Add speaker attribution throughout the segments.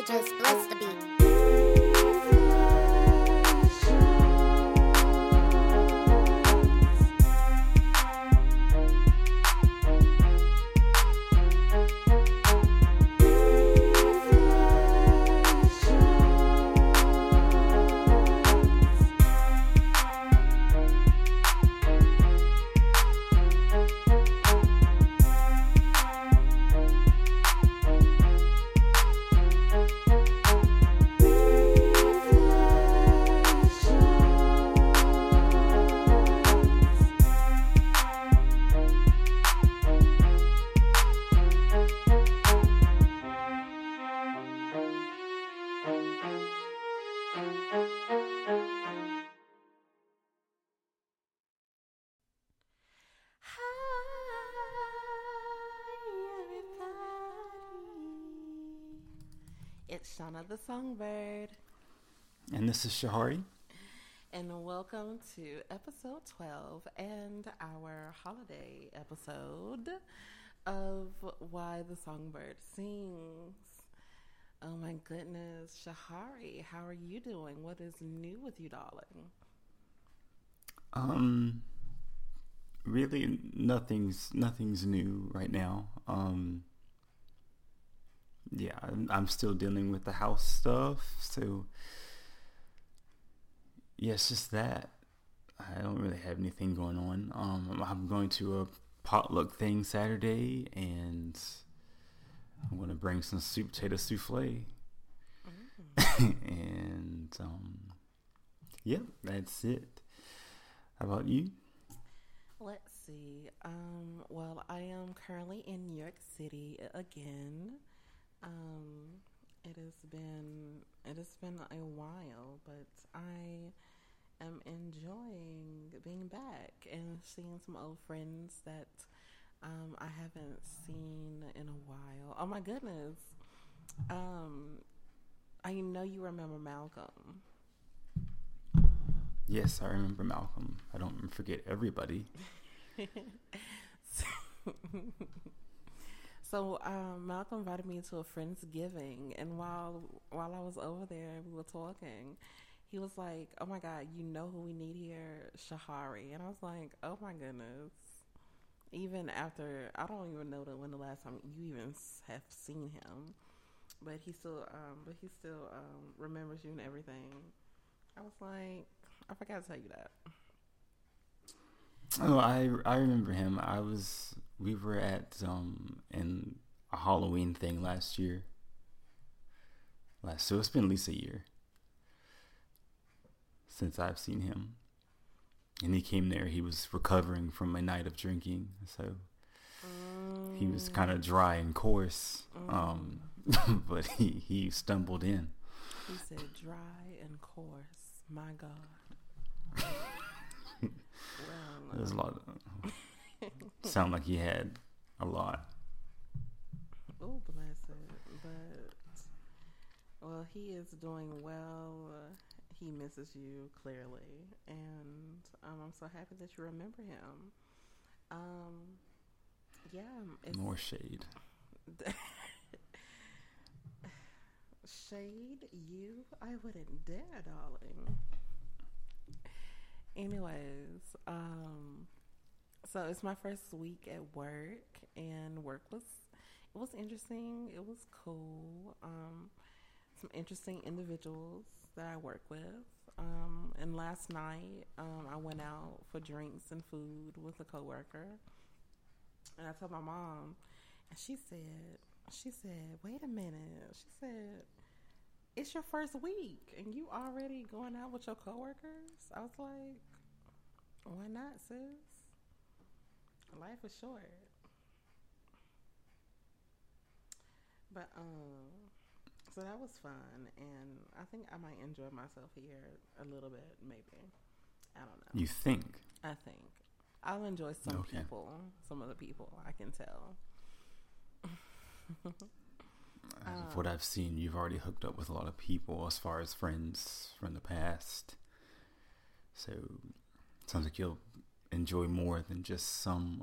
Speaker 1: just bless the beat.
Speaker 2: It's Shauna the Songbird.
Speaker 3: And this is Shahari.
Speaker 2: And welcome to episode 12 and our holiday episode of Why the Songbird Sings. Oh my goodness, Shahari, how are you doing? What is new with you, darling?
Speaker 3: Really nothing's new right now. Yeah, I'm still dealing with the house stuff, so yeah, it's just that. I don't really have anything going on. I'm going to a potluck thing Saturday, and I'm going to bring some sweet potato souffle. And yeah, that's it. How about you?
Speaker 2: Let's see. Well, I am currently in New York City again. It has been a while, but I am enjoying being back and seeing some old friends that I haven't seen in a while. Oh my goodness. I know you remember Malcolm.
Speaker 3: Yes, I remember Malcolm. I don't forget everybody.
Speaker 2: So Malcolm invited me to a Friendsgiving, and while I was over there, we were talking. He was like, "Oh my God, you know who we need here, Shahari," and I was like, "Oh my goodness." Even after, I don't even know when the last time you even have seen him, but he still remembers you and everything. I was like, I forgot to tell you that.
Speaker 3: Oh, I remember him. We were at in a Halloween thing last year. So it's been at least a year since I've seen him. And he came there. He was recovering from a night of drinking, so he was kind of dry and coarse. But he stumbled in.
Speaker 2: He said, "Dry and coarse." My God. Well,
Speaker 3: There's a lot of sound like he had a lot.
Speaker 2: Oh, bless it. But, well, he is doing well. He misses you, clearly. And I'm so happy that you remember him. Yeah.
Speaker 3: More shade.
Speaker 2: Shade? You? I wouldn't dare, darling. Anyways, so it's my first week at work, and work was interesting. It was cool. Some interesting individuals that I work with. And last night, I went out for drinks and food with a coworker, and I told my mom, and she said, "Wait a minute." She said, "It's your first week and you already going out with your coworkers?" I was like, "Why not, sis? Life is short." But so that was fun, and I think I might enjoy myself here a little bit, maybe. I don't know.
Speaker 3: You think?
Speaker 2: I think I'll enjoy some people, some other people. I can tell.
Speaker 3: As of what I've seen, you've already hooked up with a lot of people as far as friends from the past. So it sounds like you'll enjoy more than just some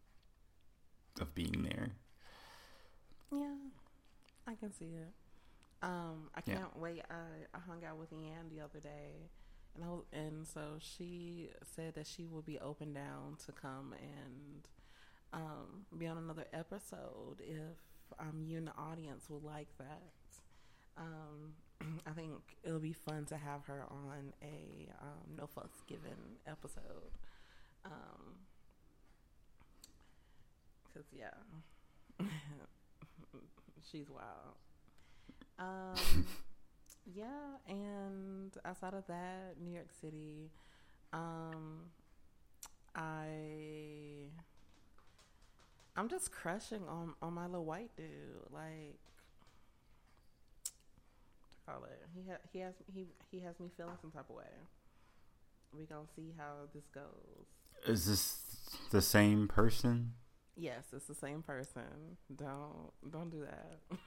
Speaker 3: of being there.
Speaker 2: Yeah, I can see it. I can't wait. I hung out with Ian the other day, and so she said that she will be open down to come and be on another episode if you and the audience would like that. I think it'll be fun to have her on a no fucks given episode. Cause yeah, she's wild. Yeah, and outside of that, New York City, I'm just crushing on my little white dude. Like, what to call it? He has me feeling some type of way. We gonna see how this goes.
Speaker 3: Is this the same person?
Speaker 2: Yes, it's the same person. Don't do that.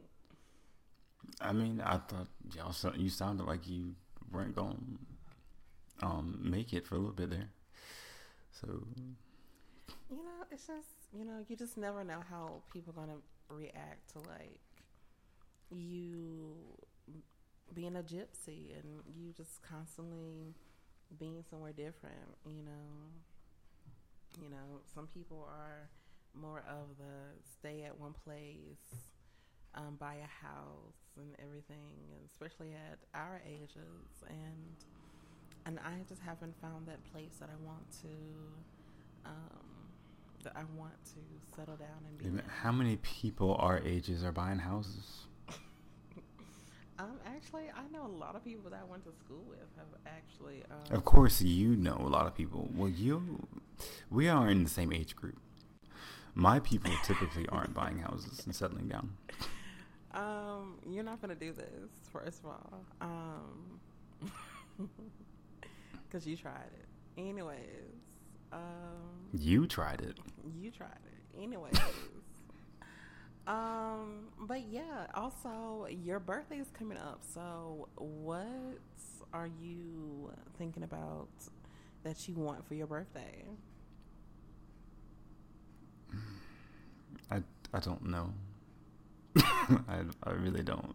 Speaker 3: I mean, I thought you sounded like you weren't going to make it for a little bit there. So,
Speaker 2: it's just, you just never know how people are going to react to, like, you being a gypsy and you just constantly being somewhere different, some people are more of the stay at one place, buy a house and everything, and especially at our ages, and I just haven't found that place that I want to settle down and be in.
Speaker 3: How many people our ages are buying houses?
Speaker 2: Actually, I know a lot of people that I went to school with have actually.
Speaker 3: Of course, you know a lot of people. Well, we are in the same age group. My people typically aren't buying houses and settling down.
Speaker 2: You're not gonna do this, first of all, because you tried it. Anyways,
Speaker 3: you tried it.
Speaker 2: You tried it. Anyways, but yeah. Also, your birthday is coming up. So, what are you thinking about that you want for your birthday?
Speaker 3: I don't know. I really don't.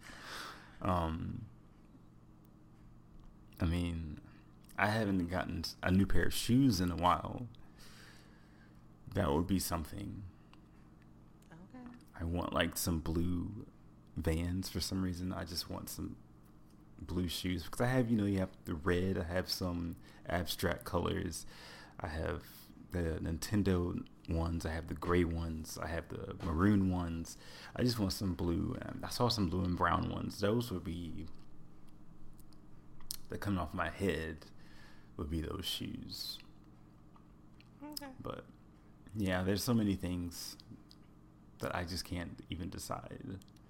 Speaker 3: I mean, I haven't gotten a new pair of shoes in a while. That would be something.
Speaker 2: Okay.
Speaker 3: I want like some blue Vans for some reason. I just want some blue shoes because I have, you have the red. I have some abstract colors. I have the Nintendo ones. I have the gray ones. I have the maroon ones. I just want some blue. I saw some blue and brown ones. Those would be, that coming off my head would be those shoes.
Speaker 2: Okay.
Speaker 3: But yeah, there's so many things that I just can't even decide.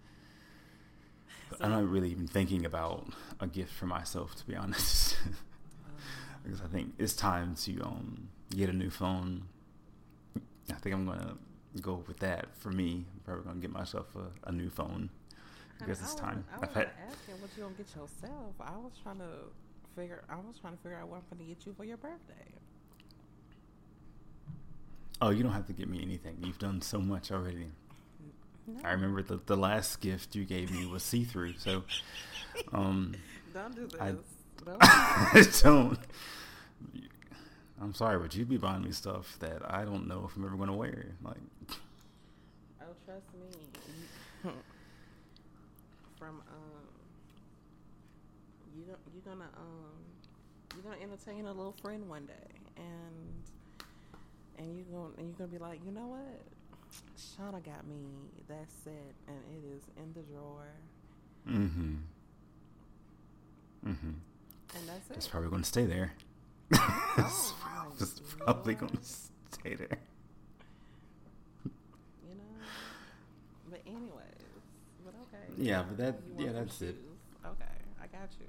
Speaker 3: I'm not really even thinking about a gift for myself, to be honest. Because I think it's time to get a new phone. I think I'm gonna go with that. For me, I'm probably gonna get myself a new phone because it's time.
Speaker 2: I was asking what you gonna get yourself. I was trying to figure out what I'm gonna get you for your birthday.
Speaker 3: Oh, you don't have to get me anything. You've done so much already.
Speaker 2: No.
Speaker 3: I remember the last gift you gave me was see-through. So,
Speaker 2: don't do this.
Speaker 3: I don't. I'm sorry, but you'd be buying me stuff that I don't know if I'm ever going to wear. Like,
Speaker 2: oh, trust me. From you're gonna entertain a little friend one day, and you're gonna be like, you know what? Shauna got me that set, and it is in the drawer.
Speaker 3: Mm-hmm.
Speaker 2: And that's it.
Speaker 3: It's probably going to stay there. It's probably going to stay there.
Speaker 2: But anyways, but okay.
Speaker 3: Yeah, but that's
Speaker 2: shoes.
Speaker 3: it.
Speaker 2: Okay, I got you.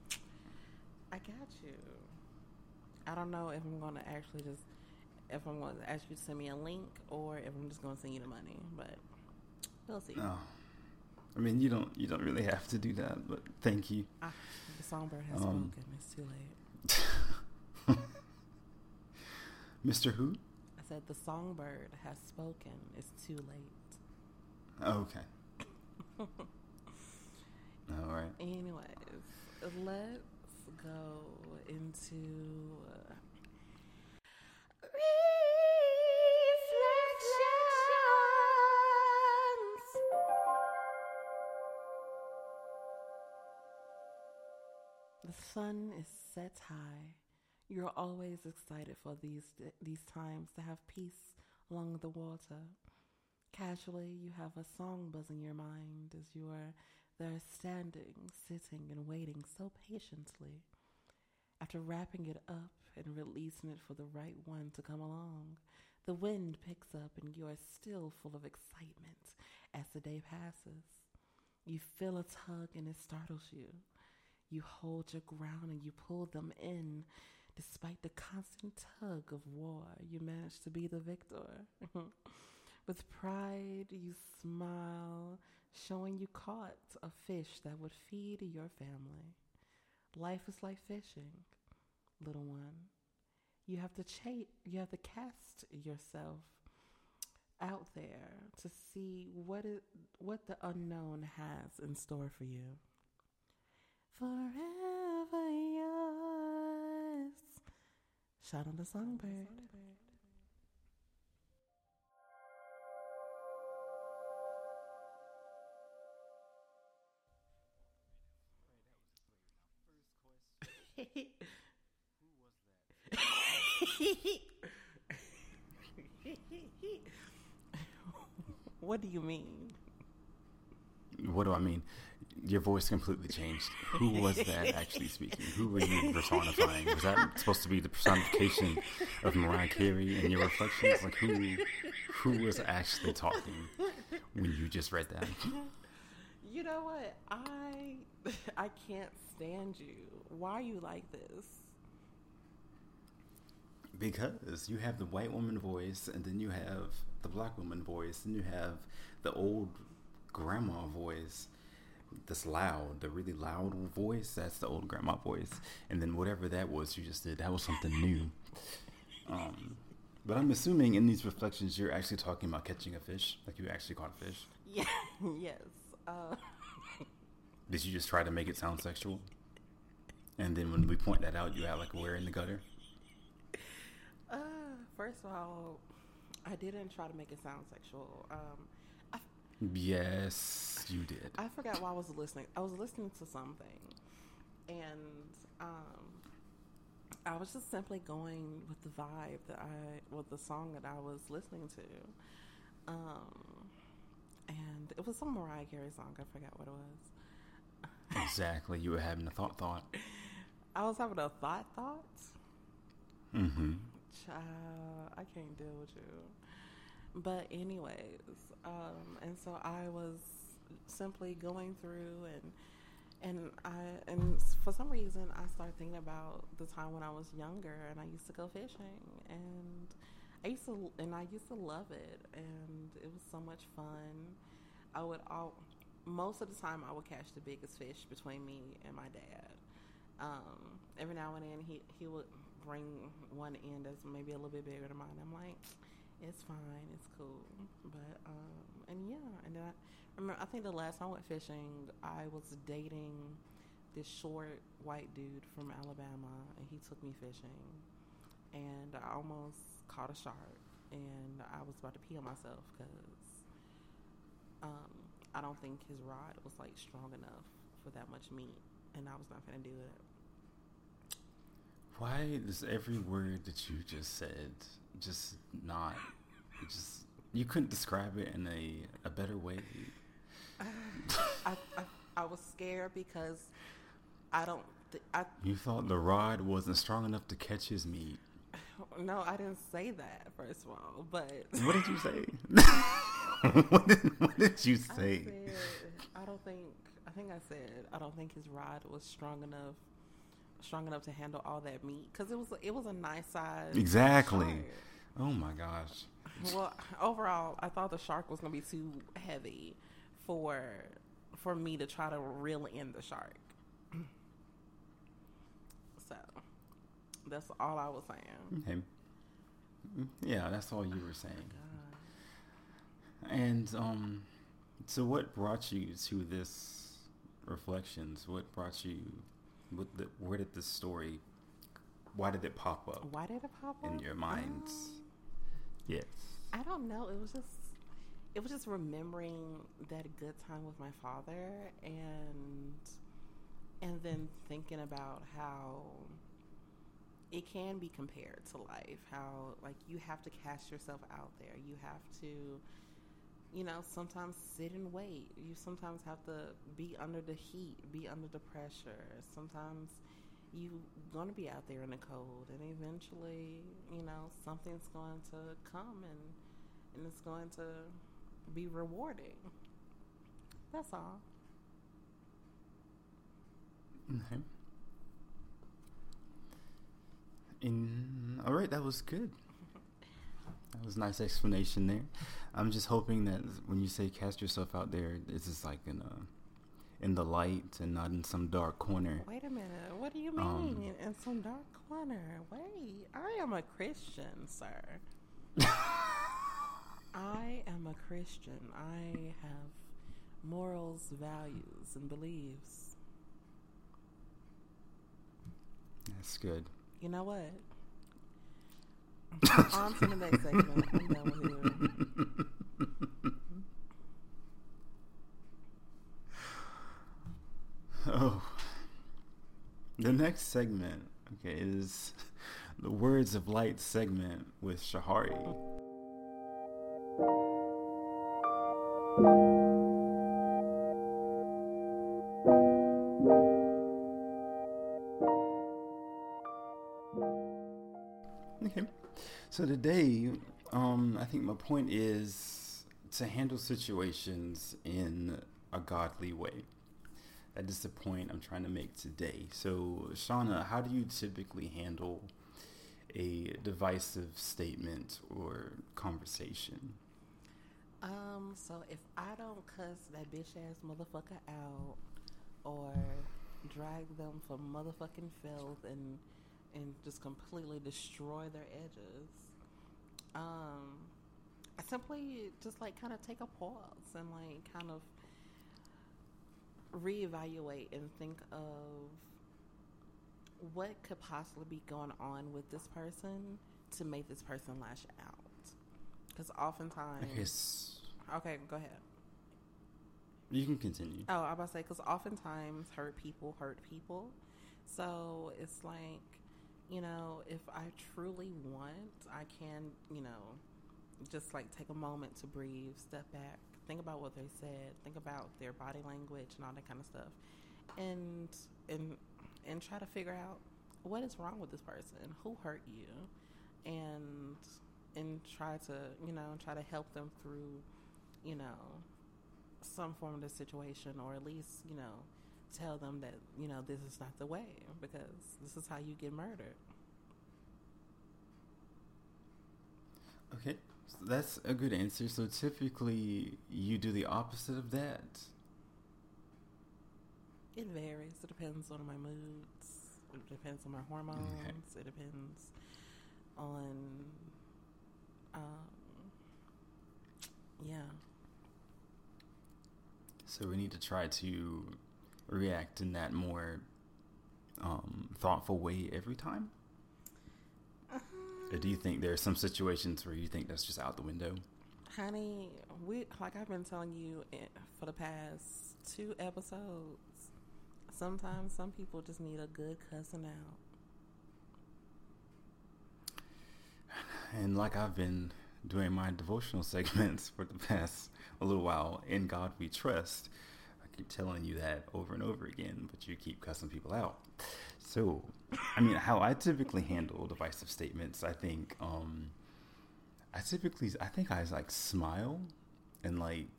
Speaker 2: I don't know if I'm gonna actually if I'm going to ask you to send me a link or if I'm just going to send you the money, but we'll see.
Speaker 3: No, I mean you don't really have to do that, but thank you.
Speaker 2: The songbird has spoken. It's too late.
Speaker 3: Mr. Who?
Speaker 2: I said the songbird has spoken. It's too late.
Speaker 3: Okay. All right.
Speaker 2: Anyways, let's go into reflections. The sun is set high. You're always excited for these times to have peace along the water. Casually, you have a song buzzing your mind as you are there standing, sitting, and waiting so patiently. After wrapping it up and releasing it for the right one to come along, the wind picks up and you are still full of excitement as the day passes. You feel a tug and it startles you. You hold your ground and you pull them in. Despite the constant tug of war, you manage to be the victor. With pride, you smile, showing you caught a fish that would feed your family. Life is like fishing, little one. You have to cast yourself out there to see what the unknown has in store for you. Forever yours. Shout on the songbird. What do you mean?
Speaker 3: What do I mean? Your voice completely changed. Who was that actually speaking? Who were you personifying? Was that supposed to be the personification of Mariah Carey in your reflections? Like who was actually talking when you just read that?
Speaker 2: You know what? I can't stand you. Why are you like this?
Speaker 3: Because you have the white woman voice, and then you have the black woman voice, and you have the old grandma voice. This loud, the really loud voice, that's the old grandma voice. And then whatever that was you just did, that was something new. But I'm assuming in these reflections you're actually talking about catching a fish, like you actually caught a fish.
Speaker 2: Yeah, yes.
Speaker 3: Did you just try to make it sound sexual? And then when we point that out, you had like where in the gutter?
Speaker 2: First of all, I didn't try to make it sound sexual.
Speaker 3: Yes, you did.
Speaker 2: I forgot why I was listening. I was listening to something, and I was just simply going with the vibe with the song that I was listening to, and it was some Mariah Carey song. I forgot what it was.
Speaker 3: Exactly, you were having a thought.
Speaker 2: I was having a thought.
Speaker 3: Mm-hmm.
Speaker 2: Child, I can't deal with you. But anyways, and so I was simply going through and for some reason I started thinking about the time when I was younger and I used to go fishing and I used to love it and it was so much fun. Most of the time I would catch the biggest fish between me and my dad. Every now and then he would bring one in that's maybe a little bit bigger than mine. I'm like, it's fine, it's cool. But and then I remember I think the last time I went fishing I was dating this short white dude from Alabama and he took me fishing and I almost caught a shark and I was about to pee on myself because I don't think his rod was like strong enough for that much meat and I was not gonna do it.
Speaker 3: Why does every word that you just said you couldn't describe it in a better way?
Speaker 2: I was scared because
Speaker 3: you thought the rod wasn't strong enough to catch his meat.
Speaker 2: No, I didn't say that, first of all, but
Speaker 3: what did you say? What did you say?
Speaker 2: I said I don't think his rod was strong enough to handle all that meat because it was a nice size.
Speaker 3: Exactly.
Speaker 2: Shark.
Speaker 3: Oh my gosh.
Speaker 2: Well, overall, I thought the shark was gonna be too heavy for me to try to reel in the shark. So that's all I was saying.
Speaker 3: Okay. Yeah, that's all you were saying.
Speaker 2: Oh
Speaker 3: and so what brought you to this reflections, what brought you? Where did this story? Why did it pop up?
Speaker 2: Why did it pop up
Speaker 3: in your minds? Yes.
Speaker 2: I don't know. It was just remembering that good time with my father, and then thinking about how it can be compared to life. How like you have to cast yourself out there. You have to, sometimes sit and wait. You sometimes have to be under the heat, be under the pressure. Sometimes you're going to be out there in the cold, and eventually, something's going to come and it's going to be rewarding. That's all.
Speaker 3: Okay. All right, that was good. That was a nice explanation there. I'm just hoping that when you say cast yourself out there, this is like in the light and not in some dark corner.
Speaker 2: Wait a minute. What do you mean in some dark corner? Wait, I am a Christian, sir. I am a Christian. I have morals, values, and beliefs.
Speaker 3: That's good.
Speaker 2: You know what? On to the next segment. I'm done with you.
Speaker 3: Oh. The next segment, okay, is the Words of Light segment with Shahari. Okay. So today, I think my point is to handle situations in a godly way. That is the point I'm trying to make today. So, Shauna, how do you typically handle a divisive statement or conversation?
Speaker 2: So if I don't cuss that bitch ass motherfucker out or drag them for motherfucking filth and just completely destroy their edges, I simply just like kind of take a pause and like kind of reevaluate and think of what could possibly be going on with this person to make this person lash out. Because oftentimes... Okay, go ahead.
Speaker 3: You can continue.
Speaker 2: Oh, I was about to say, because oftentimes hurt people. So it's like, if I truly want, I can, just like take a moment to breathe, step back, think about what they said, think about their body language and all that kind of stuff, and try to figure out what is wrong with this person, who hurt you, and try to help them through, some form of the situation, or at least, tell them that, this is not the way, because this is how you get murdered.
Speaker 3: Okay, so that's a good answer. So typically you do the opposite of that?
Speaker 2: It varies. It depends on my moods. It depends on my hormones. Okay. It depends on, yeah.
Speaker 3: So we need to try to react in that more thoughtful way every time? Or do you think there are some situations where you think that's just out the window?
Speaker 2: Honey, like I've been telling you for the past 2 episodes, sometimes some people just need a good cussing out.
Speaker 3: And like I've been doing my devotional segments for the past a little while, in God we trust, I keep telling you that over and over again, but you keep cussing people out. So, I mean, how I typically handle divisive statements, I think, I like smile and like,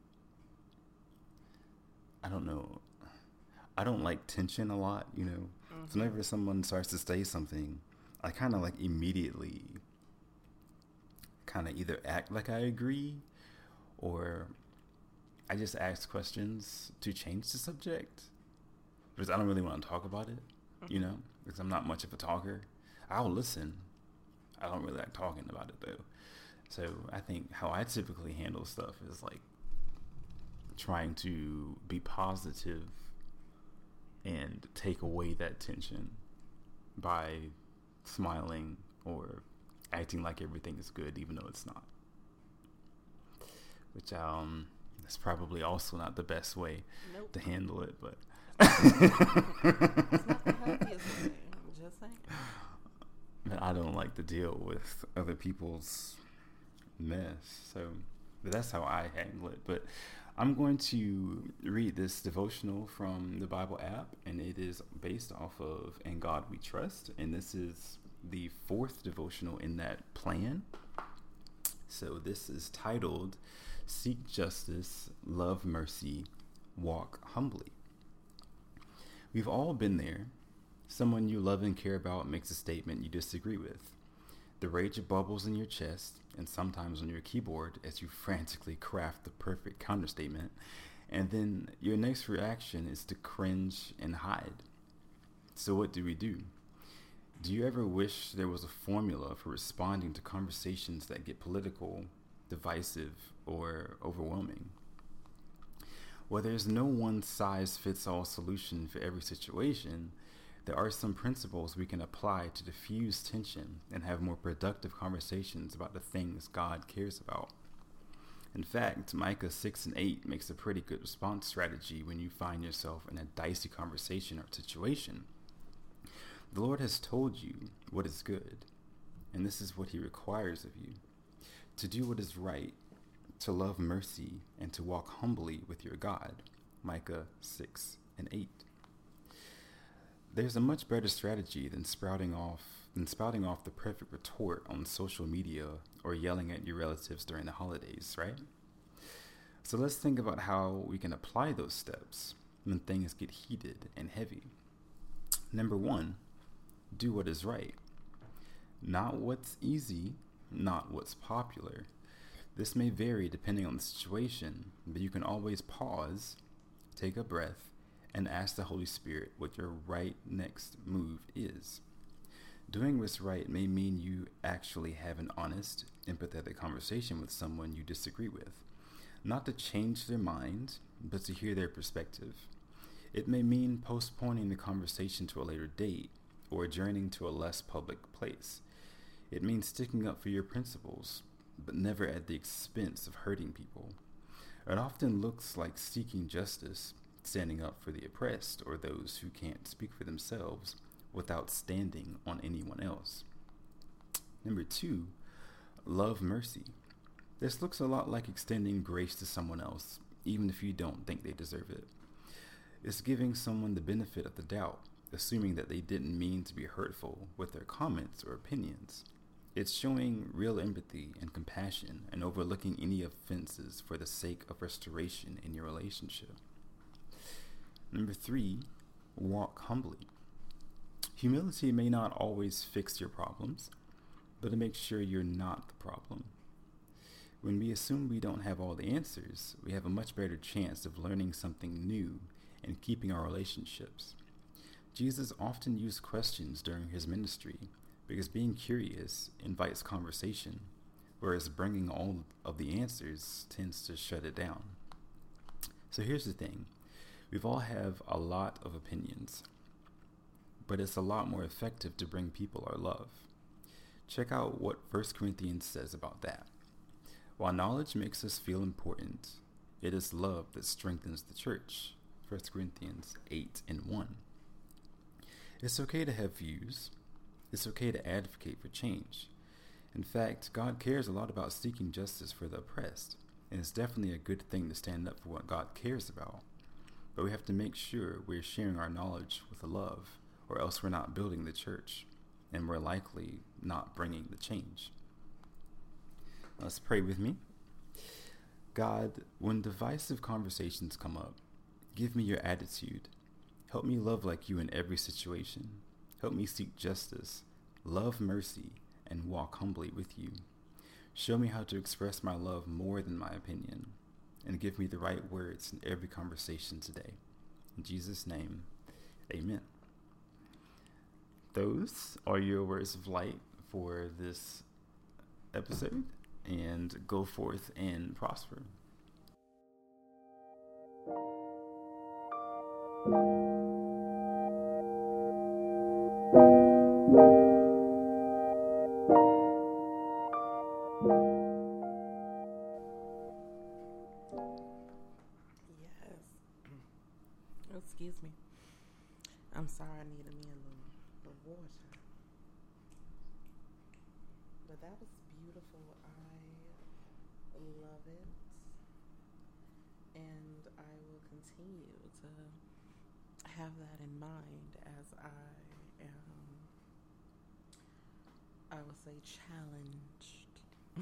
Speaker 3: I don't know, I don't like tension a lot, Mm-hmm. So whenever someone starts to say something, I kind of like immediately kind of either act like I agree, or I just ask questions to change the subject, because I don't really want to talk about it, because I'm not much of a talker. I'll listen. I don't really like talking about it though. So I think how I typically handle stuff is like trying to be positive and take away that tension by smiling or acting like everything is good even though it's not. Which that's probably also not the best way to handle it, but
Speaker 2: it's not the healthiest way. I'm just saying.
Speaker 3: But I don't like to deal with other people's mess, so that's how I handle it. But I'm going to read this devotional from the Bible app, and it is based off of In God We Trust, and this is the 4th devotional in that plan. So this is titled Seek Justice, Love Mercy, Walk Humbly. We've all been there. Someone you love and care about makes a statement you disagree with. The rage bubbles in your chest and sometimes on your keyboard as you frantically craft the perfect counterstatement, and then your next reaction is to cringe and hide. So what do? Do you ever wish there was a formula for responding to conversations that get political, divisive, or overwhelming? Well, there's no one-size-fits-all solution for every situation. There are some principles we can apply to diffuse tension and have more productive conversations about the things God cares about. In fact, Micah 6:8 makes a pretty good response strategy when you find yourself in a dicey conversation or situation. The Lord has told you what is good, and this is what He requires of you: to do what is right, to love mercy, and to walk humbly with your God. Micah 6:8. There's a much better strategy than spouting off the perfect retort on social media or yelling at your relatives during the holidays, right? So let's think about how we can apply those steps when things get heated and heavy. Number 1, do what is right. Not what's easy, not what's popular. This may vary depending on the situation, but you can always pause, take a breath, and ask the Holy Spirit what your right next move is. Doing what's right may mean you actually have an honest, empathetic conversation with someone you disagree with. Not to change their mind, but to hear their perspective. It may mean postponing the conversation to a later date or adjourning to a less public place. It means sticking up for your principles, but never at the expense of hurting people. It often looks like seeking justice, standing up for the oppressed or those who can't speak for themselves without standing on anyone else. Number 2, love mercy. This looks a lot like extending grace to someone else, even if you don't think they deserve it. It's giving someone the benefit of the doubt, assuming that they didn't mean to be hurtful with their comments or opinions. It's showing real empathy and compassion and overlooking any offenses for the sake of restoration in your relationship. Number 3, walk humbly. Humility may not always fix your problems, but it makes sure you're not the problem. When we assume we don't have all the answers, we have a much better chance of learning something new and keeping our relationships. Jesus often used questions during his ministry because being curious invites conversation, whereas bringing all of the answers tends to shut it down. So here's the thing. We all have a lot of opinions, but it's a lot more effective to bring people our love. Check out what 1 Corinthians says about that. While knowledge makes us feel important, it is love that strengthens the church. 1 Corinthians 8:1. It's okay to have views. It's okay to advocate for change. In fact, God cares a lot about seeking justice for the oppressed, and it's definitely a good thing to stand up for what God cares about. But we have to make sure we're sharing our knowledge with love, or else we're not building the church, and we're likely not bringing the change. Let's pray with me. God, when divisive conversations come up, give me your attitude. Help me love like you in every situation. Help me seek justice, love mercy, and walk humbly with you. Show me how to express my love more than my opinion, and give me the right words in every conversation today. In Jesus' name, amen. Those are your words of light for this episode, and go forth and prosper.
Speaker 2: Yes. Excuse me. I'm sorry, I needed me a little water. But that was beautiful. I love it. And I will continue to have that in mind as I would say, challenged.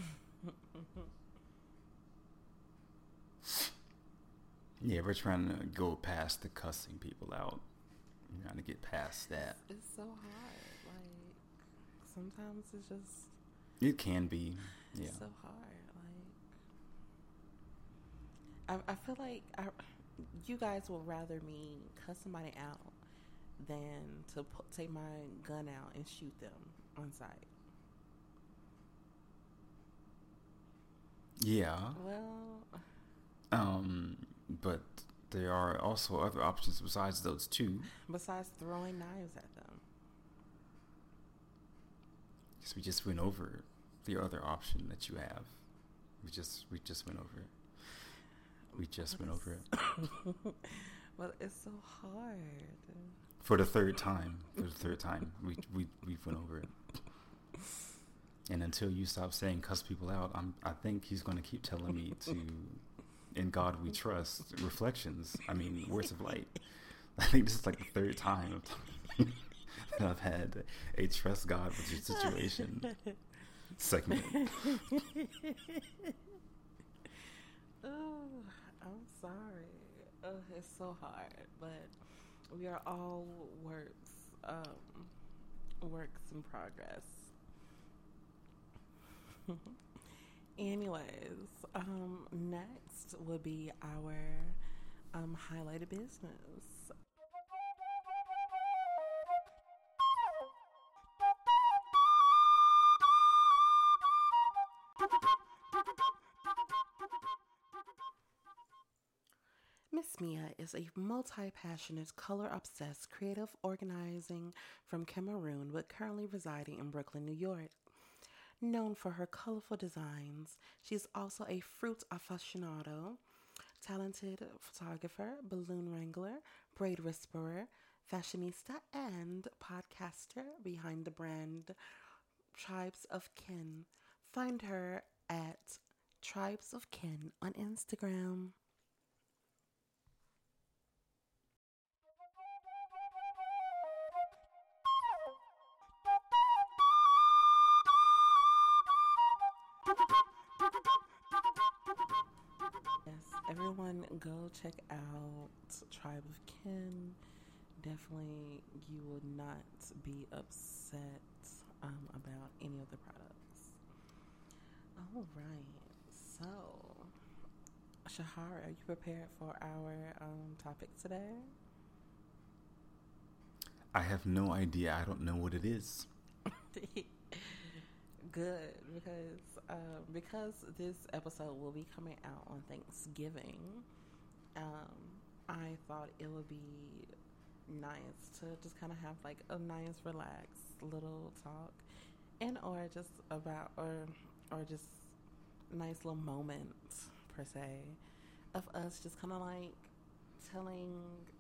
Speaker 3: Yeah, we're trying to go past the cussing people out. We're trying to get past that.
Speaker 2: It's so hard. Like, sometimes it's just...
Speaker 3: It can be, yeah.
Speaker 2: It's so hard. Like, I feel like you guys would rather me cuss somebody out than to take my gun out and shoot them on sight.
Speaker 3: Yeah.
Speaker 2: Well,
Speaker 3: but there are also other options besides those two.
Speaker 2: Besides throwing knives at them.
Speaker 3: Because we just went over the other option that you have. We just went over it. We just went over it.
Speaker 2: But it's so hard.
Speaker 3: For the third time. We went over it. And until you stop saying cuss people out, I think he's going to keep telling me to, in God we trust, reflections. I mean, words of light. I think this is like the third time that I've had a trust God with your situation segment.
Speaker 2: Oh, I'm sorry. Oh, it's so hard, but we are all works in progress. Anyways, next would be our highlighted business. Miss Mia is a multi-passionate, color-obsessed, creative organizing from Cameroon, but currently residing in Brooklyn, New York. Known for her colorful designs, she is also a fruit aficionado, talented photographer, balloon wrangler, braid whisperer, fashionista, and podcaster behind the brand Tribes of Kin. Find her at Tribes of Kin on Instagram. Yes, everyone go check out Tribe of Kin. Definitely, you will not be upset about any of the products. All right, so Shahara, are you prepared for our topic today?
Speaker 3: I have no idea. I don't know what it is.
Speaker 2: Good, because this episode will be coming out on Thanksgiving. I thought it would be nice to just kind of have like a nice, relaxed little talk, and or just about or just nice little moments per se of us just kind of like telling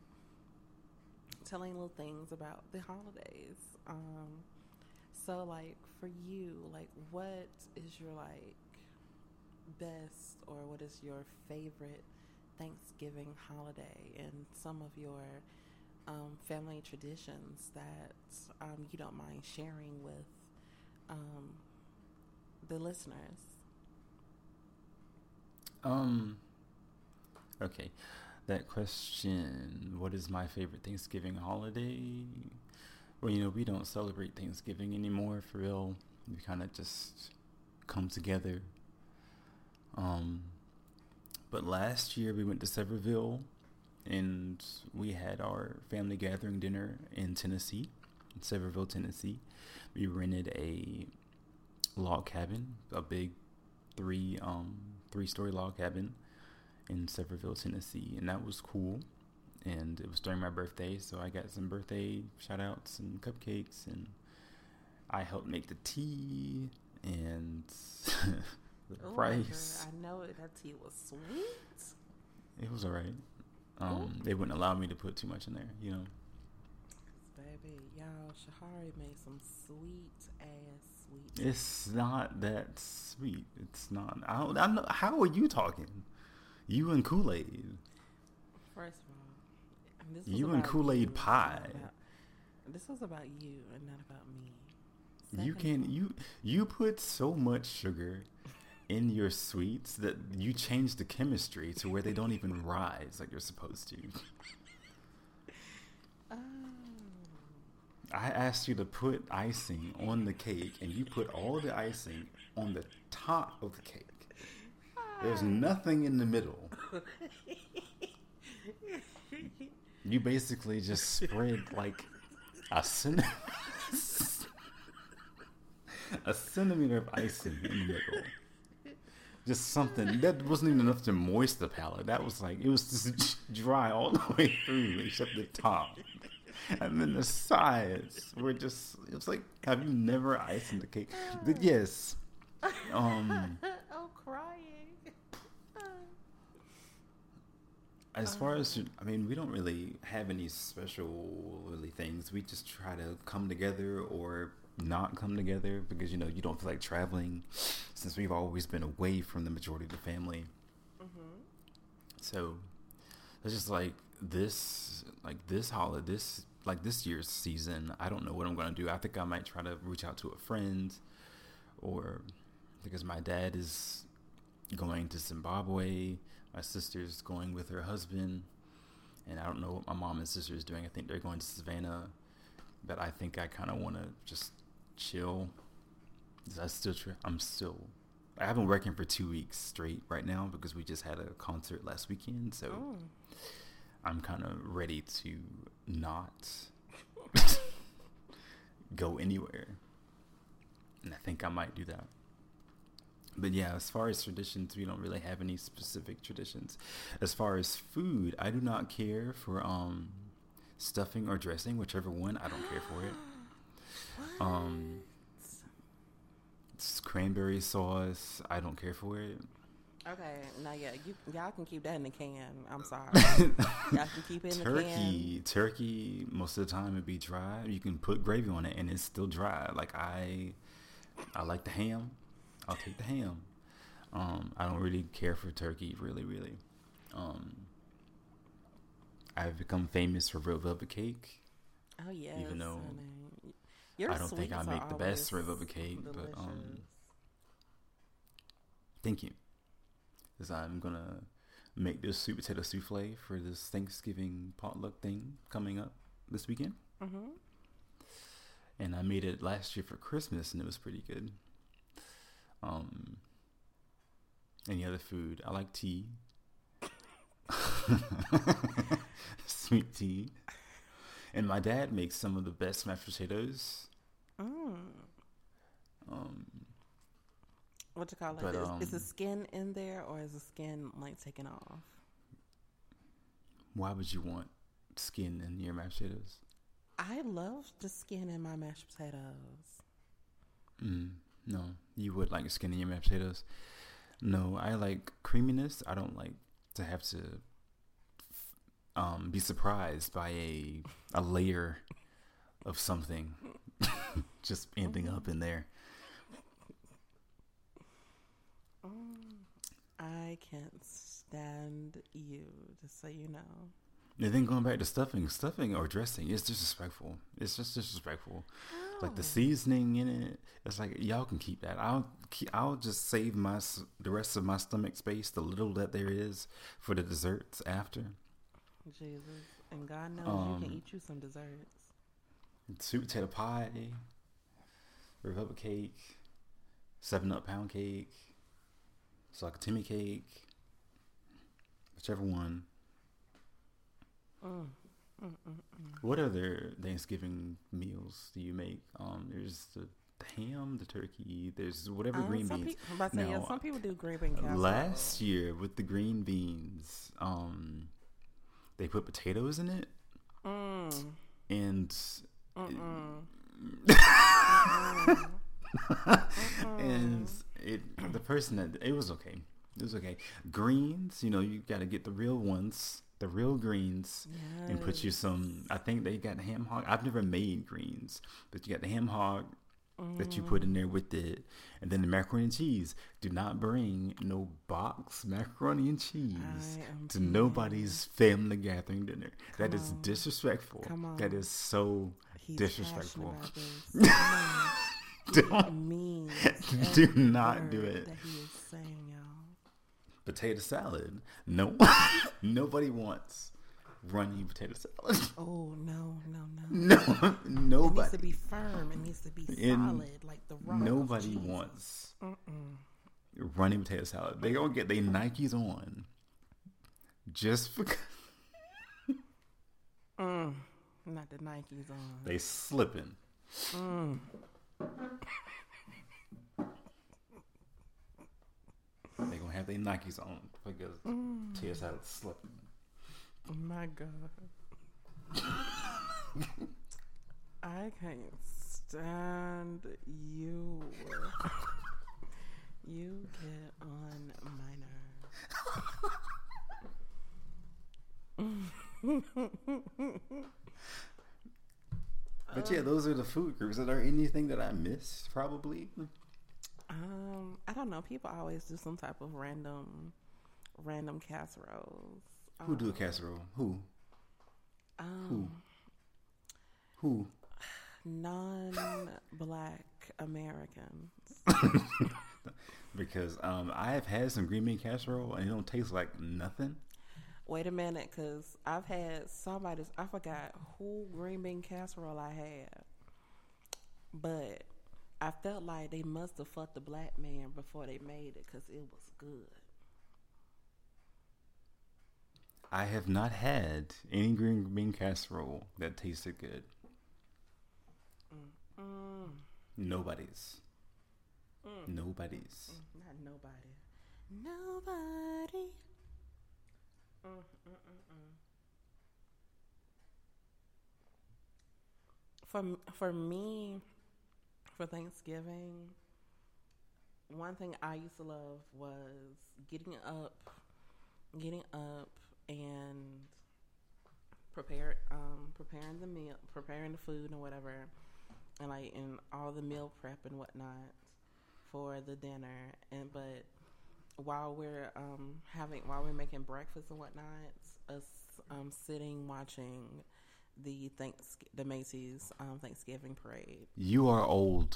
Speaker 2: little things about the holidays. So like for you, like what is your like best or what is your favorite Thanksgiving holiday and some of your family traditions that you don't mind sharing with the listeners?
Speaker 3: Okay. That question, what is my favorite Thanksgiving holiday? Well, we don't celebrate Thanksgiving anymore, for real. We kind of just come together. But last year we went to Sevierville and we had our family gathering dinner in Tennessee, in Sevierville, Tennessee. We rented a log cabin, a big three-story log cabin in Sevierville, Tennessee, and that was cool. And it was during my birthday, so I got some birthday shout outs and cupcakes, and I helped make the tea and the
Speaker 2: Ooh,
Speaker 3: rice.
Speaker 2: girl, I know that tea was sweet.
Speaker 3: It was alright. They wouldn't allow me to put too much in there, you know.
Speaker 2: Baby, y'all, Shahari made some sweet ass sweet tea.
Speaker 3: It's not that sweet. It's not. I know. How are you talking? You and Kool-Aid.
Speaker 2: First of all, this was
Speaker 3: You and
Speaker 2: about
Speaker 3: Kool-Aid
Speaker 2: you,
Speaker 3: pie.
Speaker 2: This was about you and not about me.
Speaker 3: You
Speaker 2: Second
Speaker 3: can
Speaker 2: of all,
Speaker 3: you put so much sugar in your sweets that you change the chemistry to where they don't even rise like you're supposed to.
Speaker 2: Oh.
Speaker 3: I asked you to put icing on the cake, and you put all the icing on the top of the cake. There's nothing in the middle. You basically just spread like a centimeter of icing in the middle. Just something that wasn't even enough to moist the palate. That was like, it was just dry all the way through except the top. And then the sides were just, it was like, have you never iced the cake? But yes.
Speaker 2: Oh, crying.
Speaker 3: As far as, I mean, we don't really have any special really things. We just try to come together or not come together because, you know, you don't feel like traveling since we've always been away from the majority of the family.
Speaker 2: Mm-hmm.
Speaker 3: So it's just like this holiday, this year's season, I don't know what I'm going to do. I think I might try to reach out to a friend, or because my dad is going to Zimbabwe. My sister's going with her husband, and I don't know what my mom and sister is doing. I think they're going to Savannah, but I think I kind of want to just chill. I've been working for 2 weeks straight right now because we just had a concert last weekend, so I'm kind of ready to not go anywhere, and I think I might do that. But yeah, as far as traditions, we don't really have any specific traditions. As far as food, I do not care for stuffing or dressing, whichever one. I don't care for it. It's cranberry sauce. I don't care for it.
Speaker 2: Okay, now y'all can keep that in the can. I'm sorry. Y'all can keep it in the can.
Speaker 3: Turkey, most of the time it'd be dry. You can put gravy on it and it's still dry. Like I like the ham. I'll take the ham. I don't really care for turkey, really. I've become famous for red velvet cake.
Speaker 2: Oh yes,
Speaker 3: even though
Speaker 2: your
Speaker 3: I don't think I make the best red velvet cake,
Speaker 2: delicious.
Speaker 3: but thank you, because I'm gonna make this sweet potato souffle for this Thanksgiving potluck thing coming up this weekend.
Speaker 2: Mm-hmm.
Speaker 3: And I made it last year for Christmas, and it was pretty good. Any other food? I like tea. Sweet tea. And my dad makes some of the best mashed potatoes.
Speaker 2: What you call it?
Speaker 3: But,
Speaker 2: Is the skin in there, or is the skin like taken off?
Speaker 3: Why would you want skin in your mashed potatoes?
Speaker 2: I love the skin in my mashed potatoes.
Speaker 3: No, you would like skin in your mashed potatoes. No, I like creaminess. I don't like to have to be surprised by a layer of something just ending up in there.
Speaker 2: I can't stand you, just so you know.
Speaker 3: And then going back to stuffing or dressing, it's disrespectful. It's just disrespectful.
Speaker 2: Oh.
Speaker 3: Like the seasoning in it, it's like y'all can keep that. I'll just save the rest of my stomach space, the little that there is, for the desserts after.
Speaker 2: Jesus, and God knows you can eat you some desserts.
Speaker 3: Sweet potato pie, red velvet cake, 7-Up pound cake, Timmy cake, whichever one. What other Thanksgiving meals do you make? There's the ham, the turkey. There's whatever green beans.
Speaker 2: Some people do green bean casserole.
Speaker 3: Last year with the green beans, they put potatoes in it, and And the person that it was okay. It was okay. Greens, you got to get the real ones, the real greens, and put you some. I think they got ham hock. I've never made greens, but you got the ham hock that you put in there with it, and then the macaroni and cheese. Do not bring no box macaroni and cheese to nobody's family gathering dinner. That is disrespectful. That is so disrespectful. Do not do it.
Speaker 2: That he is saying, y'all.
Speaker 3: Potato salad. No, nobody wants runny potato salad.
Speaker 2: Oh no.
Speaker 3: No, nobody.
Speaker 2: It needs to be firm. It needs to be solid, like the rock.
Speaker 3: Nobody wants runny potato salad. They gonna get their Nikes on just because.
Speaker 2: Not the Nikes on.
Speaker 3: They slipping. They gonna have their Nikes on because potato salad slipping.
Speaker 2: Oh my God. I can't stand you. You get on my nerves.
Speaker 3: But yeah, those are the food groups. Are there anything that I missed? Probably.
Speaker 2: I don't know. People always do some type of random casseroles.
Speaker 3: Who do a casserole? Who?
Speaker 2: Non-black Americans.
Speaker 3: Because I have had some green bean casserole and it don't taste like nothing.
Speaker 2: Wait a minute, because I've had somebody's. I forgot who green bean casserole I had, but I felt like they must have fucked the black man before they made it because it was good.
Speaker 3: I have not had any green bean casserole that tasted good. Nobody's. Nobody's.
Speaker 2: Not nobody. Nobody. For me, for Thanksgiving, one thing I used to love was getting up and preparing the meal, preparing the food and whatever, and all the meal prep and whatnot for the dinner. But while we're making breakfast and whatnot, us sitting watching the Macy's Thanksgiving parade.
Speaker 3: You are old.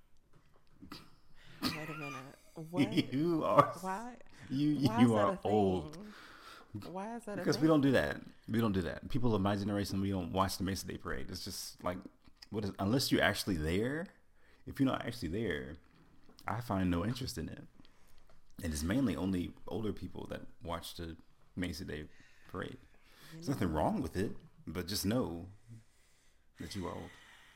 Speaker 2: Wait a minute. What?
Speaker 3: You are.
Speaker 2: Why?
Speaker 3: You are old.
Speaker 2: Why is that?
Speaker 3: Because we don't do that. We don't do that. People of my generation, we don't watch the Macy's Day Parade. It's just like, unless you're actually there. If you're not actually there, I find no interest in it. And it's mainly only older people that watch the Macy's Day Parade. There's nothing wrong with it, but just know that you are old.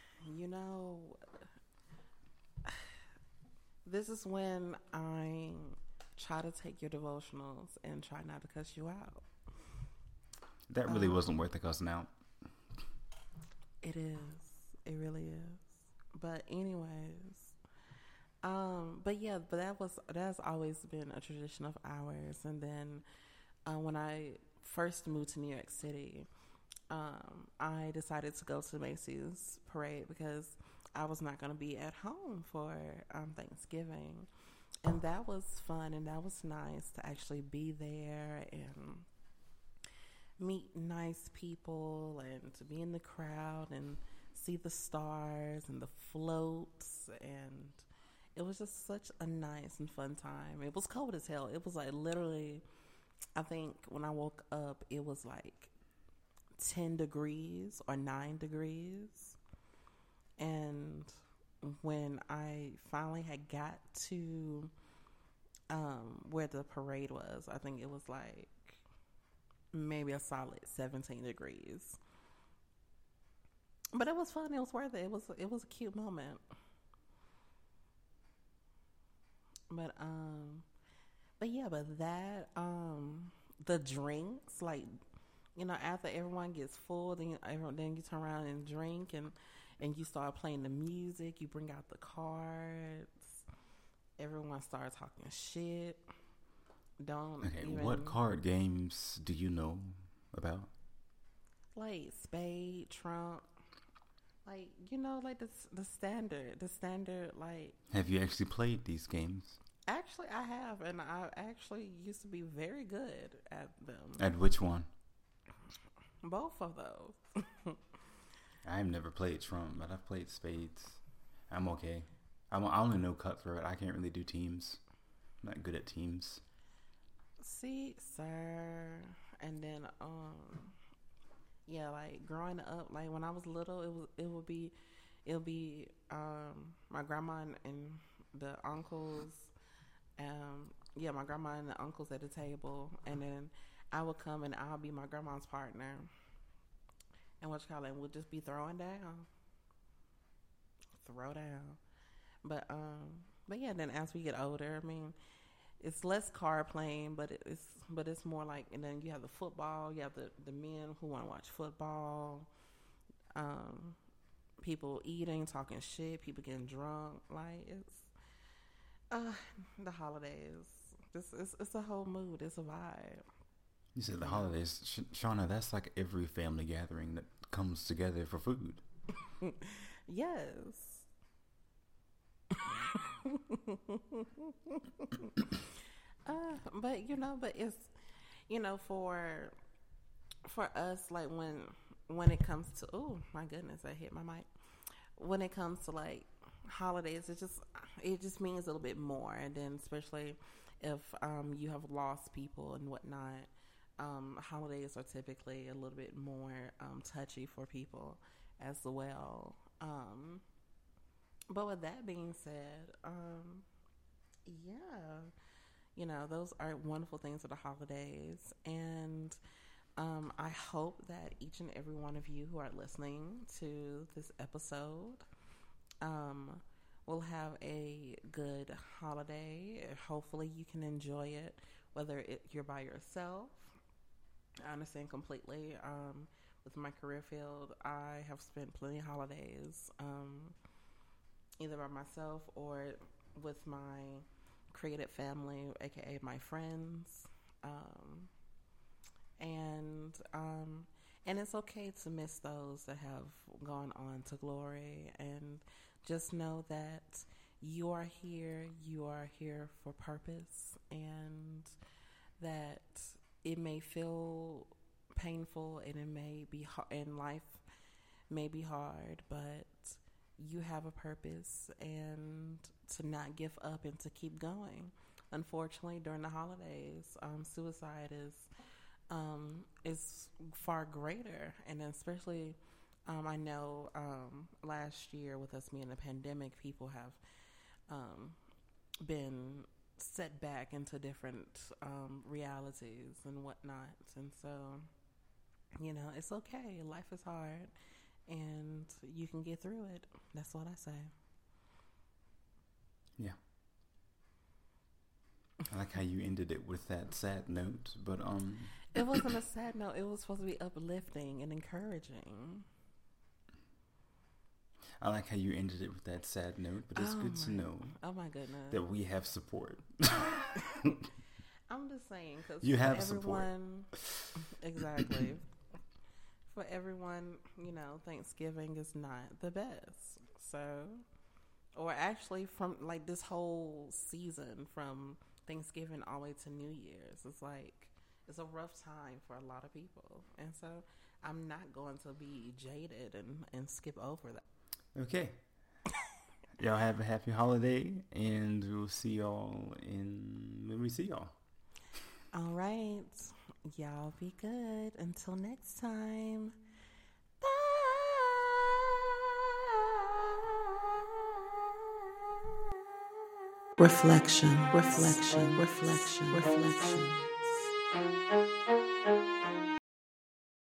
Speaker 2: This is when I try to take your devotionals and try not to cuss you out.
Speaker 3: That really wasn't worth the cussing out.
Speaker 2: It is. It really is. But anyways, that's always been a tradition of ours. And then when I first moved to New York City, I decided to go to the Macy's parade because I was not going to be at home for Thanksgiving. And that was fun and that was nice to actually be there and meet nice people and to be in the crowd and see the stars and the floats, and it was just such a nice and fun time. It was cold as hell. It was like literally, I think when I woke up, it was like 10 degrees or 9 degrees. And when I finally had got to where the parade was, I think it was like maybe a solid 17 degrees. But it was fun. It was worth it. It was a cute moment. But that the drinks, like, after everyone gets full, then you turn around and drink, and and you start playing the music. You bring out the cards. Everyone starts talking shit.
Speaker 3: What card games do you know about?
Speaker 2: Like spade, trump, like like the standard. Like,
Speaker 3: have you actually played these games?
Speaker 2: Actually, I have, and I actually used to be very good at them.
Speaker 3: At which one?
Speaker 2: Both of those.
Speaker 3: I've never played trump, but I've played spades. I'm okay. I only know cutthroat. I can't really do teams. I'm not good at teams.
Speaker 2: See, sir. And then, yeah, like growing up, like when I was little, it'll be my grandma and the uncles, my grandma and the uncles at the table, and then I would come and I'll be my grandma's partner, and we'll just be throwing down, but yeah. Then as we get older, I mean, it's less card playing, but it's more like, and then you have the football. You have the men who want to watch football. People eating, talking shit. People getting drunk. Like, it's the holidays. It's a whole mood. It's a vibe.
Speaker 3: You said the holidays, Shauna. That's like every family gathering that comes together for food.
Speaker 2: Yes. But it's for us, like when it comes to, oh my goodness, I hit my mic. When it comes to like holidays, it just means a little bit more, and then especially if you have lost people and whatnot, holidays are typically a little bit more touchy for people as well. But with that being said, those are wonderful things of the holidays. And I hope that each and every one of you who are listening to this episode will have a good holiday. Hopefully you can enjoy it, whether you're by yourself. I understand completely. With my career field, I have spent plenty of holidays either by myself or with my creative family, aka my friends, and it's okay to miss those that have gone on to glory, and just know that you are here for purpose, and that it may feel painful and it may be and life may be hard, but you have a purpose, and to not give up and to keep going. Unfortunately, during the holidays, suicide is far greater, and especially I know last year with us being a pandemic, people have been set back into different realities and whatnot, and so it's okay. Life is hard, and you can get through it. That's what I say.
Speaker 3: Yeah. I like how you ended it with that sad note, but
Speaker 2: it wasn't a sad note. It was supposed to be uplifting and encouraging.
Speaker 3: I like how you ended it with that sad note, but it's good to know.
Speaker 2: Oh my goodness.
Speaker 3: That we have support.
Speaker 2: I'm just saying, because
Speaker 3: you have
Speaker 2: everyone,
Speaker 3: support.
Speaker 2: Exactly. For everyone, Thanksgiving is not the best. So, or actually from like this whole season from Thanksgiving all the way to New Year's, it's a rough time for a lot of people. And so I'm not going to be jaded and skip over that.
Speaker 3: Okay. Y'all have a happy holiday, and we'll see y'all when we see y'all.
Speaker 2: All right. Y'all be good. Until next time. Bye. Reflection.